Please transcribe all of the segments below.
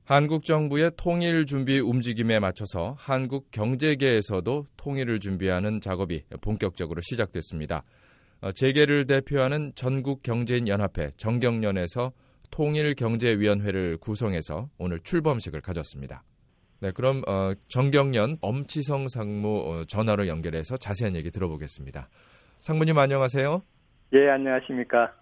한국 정부의 통일 준비 움직임에 맞춰서 한국 경제계에서도 통일을 준비하는 작업이 본격적으로 시작됐습니다. 재계를 대표하는 전국경제인연합회 정경련에서 통일경제위원회를 구성해서 오늘 출범식을 가졌습니다. 네, 그럼 정경련 엄치성 상무 전화로 연결해서 자세한 얘기 들어보겠습니다. 상무님 안녕하세요. 예, 안녕하십니까.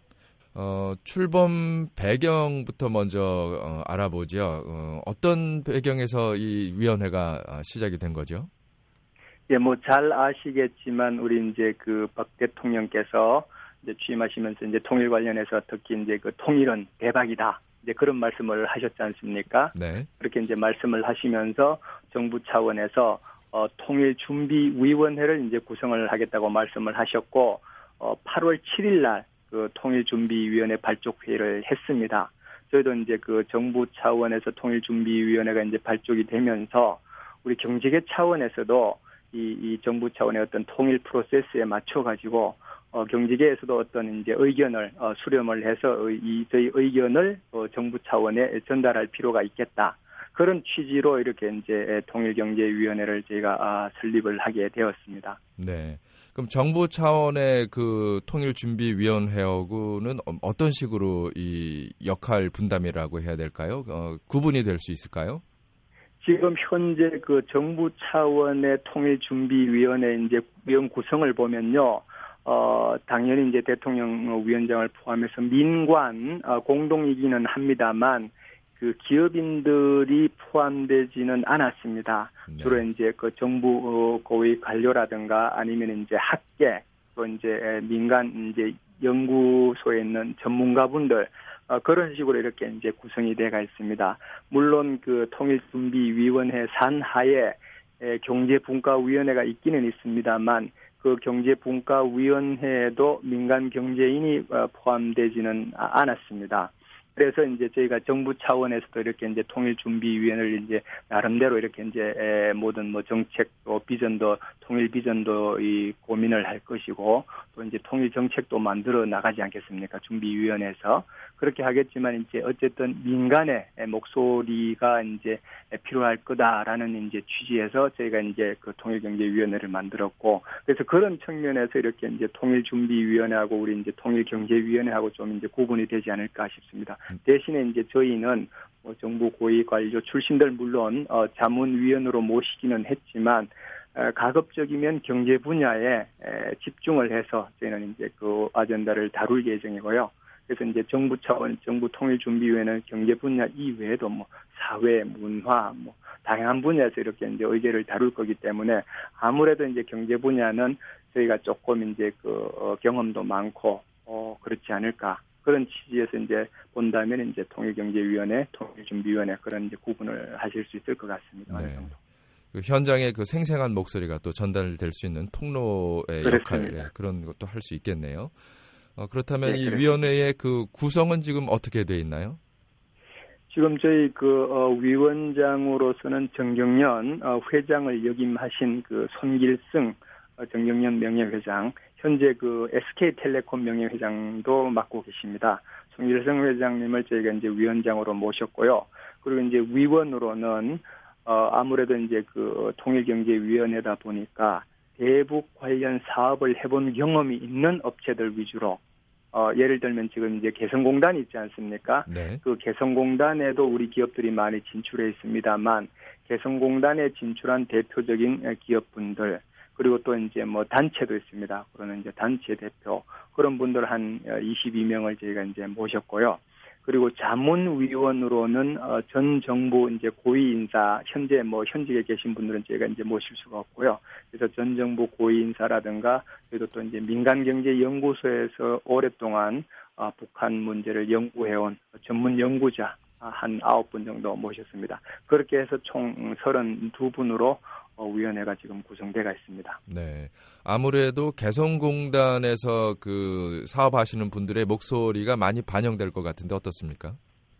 출범 배경부터 먼저 알아보죠. 어떤 배경에서 이 위원회가 시작이 된 거죠? 예, 잘 아시겠지만 우리 이제 박 대통령께서 이제 취임하시면서 이제 통일 관련해서 특히 이제 통일은 대박이다. 이제 그런 말씀을 하셨지 않습니까? 네. 그렇게 이제 말씀을 하시면서 정부 차원에서 통일준비위원회를 이제 구성을 하겠다고 말씀을 하셨고, 8월 7일 날 통일준비위원회 발족회의를 했습니다. 저희도 이제 정부 차원에서 통일준비위원회가 이제 발족이 되면서 우리 경제계 차원에서도 이 정부 차원의 어떤 통일 프로세스에 맞춰가지고 경제계에서도 어떤 이제 의견을 수렴을 해서 저희 의견을 정부 차원에 전달할 필요가 있겠다. 그런 취지로 이렇게 이제 통일경제위원회를 저희가 설립을 하게 되었습니다. 네. 그럼 정부 차원의 통일준비위원회하고는 어떤 식으로 이 역할 분담이라고 해야 될까요? 구분이 될 수 있을까요? 지금 현재 정부 차원의 통일준비위원회 이제 위원 구성을 보면요. 당연히 이제 대통령 위원장을 포함해서 민관 공동이기는 합니다만 기업인들이 포함되지는 않았습니다. 네. 주로 이제 정부 고위 관료라든가 아니면 이제 학계 또 이제 민간 이제 연구소에 있는 전문가분들 그런 식으로 이렇게 이제 구성이 돼가 있습니다. 물론 통일준비위원회 산하에 경제분과위원회가 있기는 있습니다만 경제분과위원회에도 민간 경제인이 포함되지는 않았습니다. 그래서 이제 저희가 정부 차원에서도 이렇게 이제 통일준비위원회를 이제 나름대로 이렇게 이제 모든 정책도 비전도 통일 비전도 고민을 할 것이고 또 이제 통일 정책도 만들어 나가지 않겠습니까? 준비위원회에서 그렇게 하겠지만 이제 어쨌든 민간의 목소리가 이제 필요할 거다라는 이제 취지에서 저희가 이제 통일경제위원회를 만들었고 그래서 그런 측면에서 이렇게 이제 통일준비위원회하고 우리 이제 통일경제위원회하고 좀 이제 구분이 되지 않을까 싶습니다. 대신에 이제 저희는 정부 고위 관료 출신들 물론 자문위원으로 모시기는 했지만 가급적이면 경제 분야에 집중을 해서 저희는 이제 아젠다를 다룰 예정이고요. 그래서 이제 정부 차원, 정부 통일준비위원회는 경제 분야 이외에도 사회, 문화, 다양한 분야에서 이렇게 이제 의제를 다룰 거기 때문에 아무래도 이제 경제 분야는 저희가 조금 이제 경험도 많고 그렇지 않을까. 그런 취지에서 이제 본다면 이제 통일경제위원회, 통일준비위원회 그런 이제 구분을 하실 수 있을 것 같습니다. 네. 어느 정도. 현장의 생생한 목소리가 또 전달될 수 있는 통로의 역할 그런 것도 할 수 있겠네요. 그렇다면 이 위원회의 구성은 지금 어떻게 돼 있나요? 지금 저희 위원장으로서는 정경련 회장을 역임하신 손길승 정경련 명예회장, 현재 SK텔레콤 명예회장도 맡고 계십니다. 손길승 회장님을 저희가 이제 위원장으로 모셨고요. 그리고 이제 위원으로는 아무래도 이제 통일경제위원회다 보니까 대북 관련 사업을 해본 경험이 있는 업체들 위주로 예를 들면 지금 이제 개성공단이 있지 않습니까? 네. 개성공단에도 우리 기업들이 많이 진출해 있습니다만 개성공단에 진출한 대표적인 기업분들 그리고 또 이제 단체도 있습니다. 그러는 이제 단체 대표 그런 분들 한 22명을 저희가 이제 모셨고요. 그리고 자문위원으로는 전 정부 이제 고위 인사 현재 현직에 계신 분들은 저희가 이제 모실 수가 없고요. 그래서 전 정부 고위 인사라든가 그리고 또 이제 민간경제연구소에서 오랫동안 북한 문제를 연구해온 전문 연구자 한 9분 정도 모셨습니다. 그렇게 해서 총 32분으로 위원회가 지금 구성되어 있습니다. 네. 아무래도 개성공단에서 사업하시는 분들의 목소리가 많이 반영될 것 같은데 어떻습니까?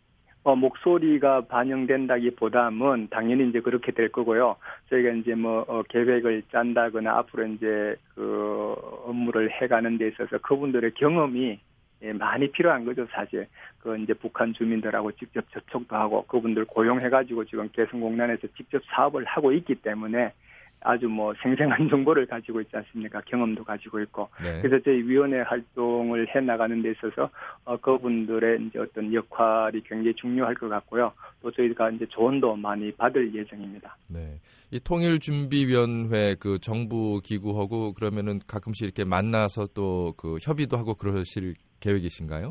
목소리가 반영된다기보다는 당연히 이제 그렇게 될 거고요. 저희가 이제 계획을 짠다거나 앞으로 이제 업무를 해가는 데 있어서 그분들의 경험이 많이 필요한 거죠, 사실. 이제 북한 주민들하고 직접 접촉도 하고 그분들 고용해가지고 지금 개성공단에서 직접 사업을 하고 있기 때문에 아주 생생한 정보를 가지고 있지 않습니까? 경험도 가지고 있고. 네. 그래서 저희 위원회 활동을 해 나가는 데 있어서 그분들의 이제 어떤 역할이 굉장히 중요할 것 같고요. 또 저희가 이제 조언도 많이 받을 예정입니다. 네. 이 통일준비위원회 그 정부 기구하고 그러면은 가끔씩 이렇게 만나서 또 그 협의도 하고 그러실 계획이신가요?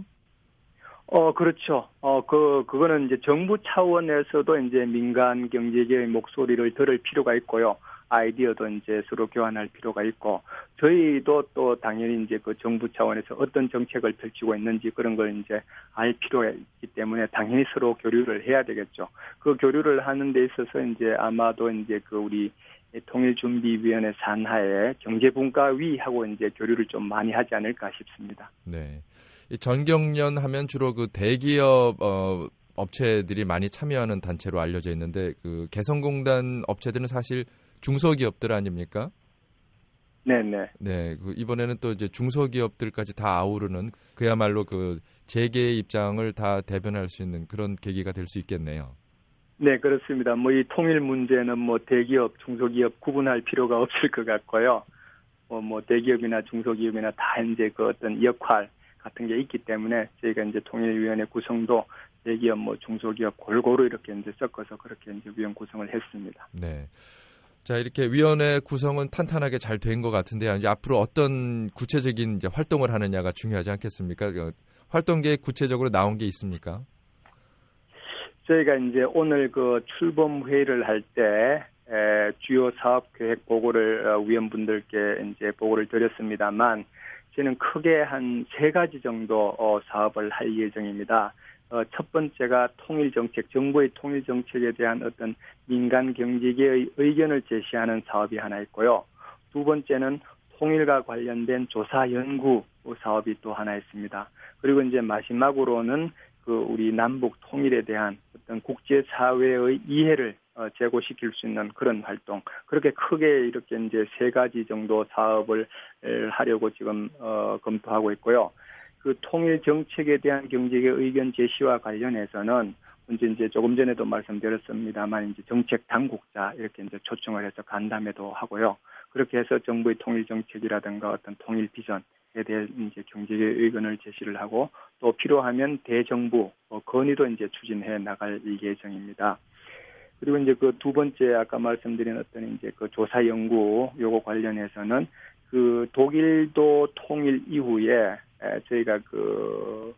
그렇죠. 그거는 이제 정부 차원에서도 이제 민간 경제계의 목소리를 들을 필요가 있고요. 아이디어도 이제 서로 교환할 필요가 있고, 저희도 또 당연히 이제 그 정부 차원에서 어떤 정책을 펼치고 있는지 그런 걸 이제 알 필요가 있기 때문에 당연히 서로 교류를 해야 되겠죠. 그 교류를 하는 데 있어서 이제 아마도 이제 그 우리 통일준비위원회 산하에 경제분과위하고 이제 교류를 좀 많이 하지 않을까 싶습니다. 네. 이 전경련 하면 주로 그 대기업 업체들이 많이 참여하는 단체로 알려져 있는데 그 개성공단 업체들은 사실 중소기업들 아닙니까? 네네. 네. 그 이번에는 또 이제 중소기업들까지 다 아우르는 그야말로 그 재계의 입장을 다 대변할 수 있는 그런 계기가 될 수 있겠네요. 네, 그렇습니다. 이 통일 문제는 대기업, 중소기업 구분할 필요가 없을 것 같고요. 대기업이나 중소기업이나 다 이제 그 어떤 역할 같은 게 있기 때문에 저희가 이제 통일위원회 구성도 대기업, 중소기업 골고루 이렇게 이제 섞어서 그렇게 이제 위원 구성을 했습니다. 네. 자, 이렇게 위원회 구성은 탄탄하게 잘 된 것 같은데요. 이제 앞으로 어떤 구체적인 이제 활동을 하느냐가 중요하지 않겠습니까? 활동 계획 구체적으로 나온 게 있습니까? 저희가 이제 오늘 그 출범 회의를 할 때 주요 사업 계획 보고를 위원분들께 이제 보고를 드렸습니다만 저는 크게 한 3가지 정도 사업을 할 예정입니다. 첫 번째가 통일정책, 정부의 통일정책에 대한 어떤 민간 경제계의 의견을 제시하는 사업이 하나 있고요. 두 번째는 통일과 관련된 조사 연구 사업이 또 하나 있습니다. 그리고 이제 마지막으로는 그 우리 남북 통일에 대한 어떤 국제사회의 이해를 제고시킬 수 있는 그런 활동. 그렇게 크게 이렇게 이제 3가지 정도 사업을 하려고 지금 검토하고 있고요. 그 통일 정책에 대한 경제계 의견 제시와 관련해서는 이제 조금 전에도 말씀드렸습니다만 이제 정책 당국자 이렇게 이제 초청을 해서 간담회도 하고요. 그렇게 해서 정부의 통일 정책이라든가 어떤 통일 비전에 대해 이제 경제계 의견을 제시를 하고 또 필요하면 대정부 건의도 이제 추진해 나갈 예정입니다. 그리고 이제 그 두 번째 아까 말씀드린 어떤 이제 그 조사 연구 요거 관련해서는 그 독일도 통일 이후에 저희가 그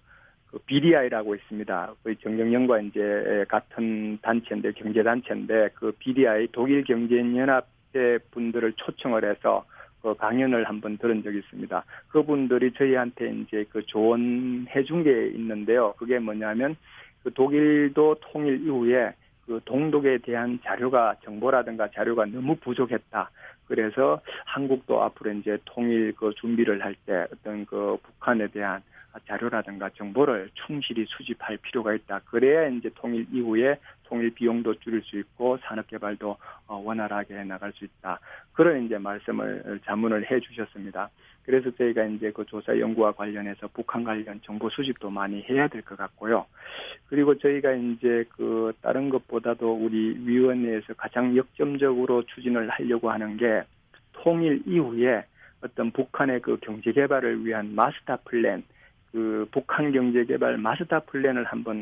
BDI라고 있습니다. 그 정경련과 이제 같은 단체인데 경제단체인데 그 BDI 독일 경제연합회 분들을 초청을 해서 그 강연을 한번 들은 적이 있습니다. 그분들이 저희한테 이제 그 조언해 준 게 있는데요. 그게 뭐냐면 그 독일도 통일 이후에 그 동독에 대한 정보라든가 자료가 너무 부족했다. 그래서 한국도 앞으로 이제 통일 그 준비를 할 때 어떤 그 북한에 대한 자료라든가 정보를 충실히 수집할 필요가 있다. 그래야 이제 통일 이후에 통일 비용도 줄일 수 있고 산업 개발도 원활하게 해 나갈 수 있다. 그런 이제 자문을 해 주셨습니다. 그래서 저희가 이제 그 조사 연구와 관련해서 북한 관련 정보 수집도 많이 해야 될 것 같고요. 그리고 저희가 이제 그 다른 것보다도 우리 위원회에서 가장 역점적으로 추진을 하려고 하는 게 통일 이후에 어떤 북한의 그 경제 개발을 위한 마스터 플랜, 그 북한 경제 개발 마스터 플랜을 한번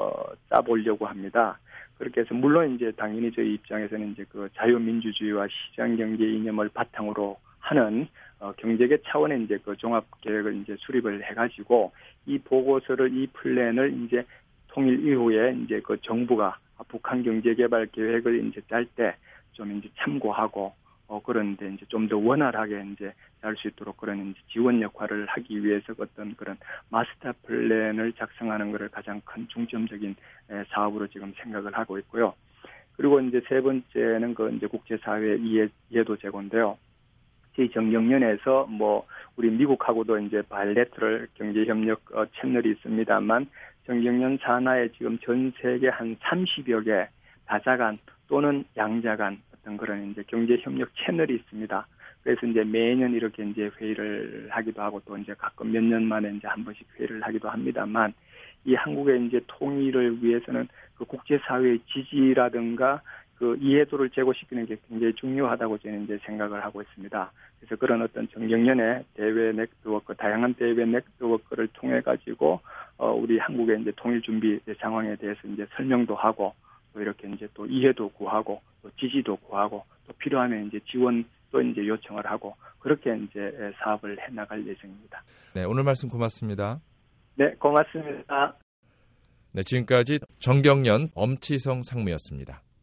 짜보려고 합니다. 그렇게 해서 물론 이제 당연히 저희 입장에서는 이제 그 자유민주주의와 시장 경제 이념을 바탕으로 하는 경제계 차원의 이제 그 종합 계획을 이제 수립을 해가지고 이 보고서를 이 플랜을 이제 통일 이후에 이제 그 정부가 북한 경제 개발 계획을 이제 짤 때 좀 이제 참고하고 그런데 이제 좀 더 원활하게 이제 짤 수 있도록 그런 이제 지원 역할을 하기 위해서 어떤 그런 마스터 플랜을 작성하는 것을 가장 큰 중점적인 사업으로 지금 생각을 하고 있고요. 그리고 이제 세 번째는 그 이제 국제사회 이해도 제고인데요. 저희 정경련에서 우리 미국하고도 이제 바이래터럴 경제협력 채널이 있습니다만 정경련 산하에 지금 전 세계 한 30여 개 다자간 또는 양자간 어떤 그런 이제 경제협력 채널이 있습니다. 그래서 이제 매년 이렇게 이제 회의를 하기도 하고 또 이제 가끔 몇 년 만에 이제 한 번씩 회의를 하기도 합니다만 이 한국의 이제 통일을 위해서는 그 국제사회의 지지라든가 그 이해도를 제고시키는 게 굉장히 중요하다고 저는 이제 생각을 하고 있습니다. 그래서 그런 어떤 정경련의 대외 네트워크, 다양한 대외 네트워크를 통해 가지고 우리 한국의 이제 통일 준비 상황에 대해서 이제 설명도 하고 또 이렇게 이제 또 이해도 구하고 또 지지도 구하고 또 필요하면 이제 지원도 이제 요청을 하고 그렇게 이제 사업을 해 나갈 예정입니다. 네, 오늘 말씀 고맙습니다. 네, 고맙습니다. 네, 지금까지 정경련 엄치성 상무였습니다.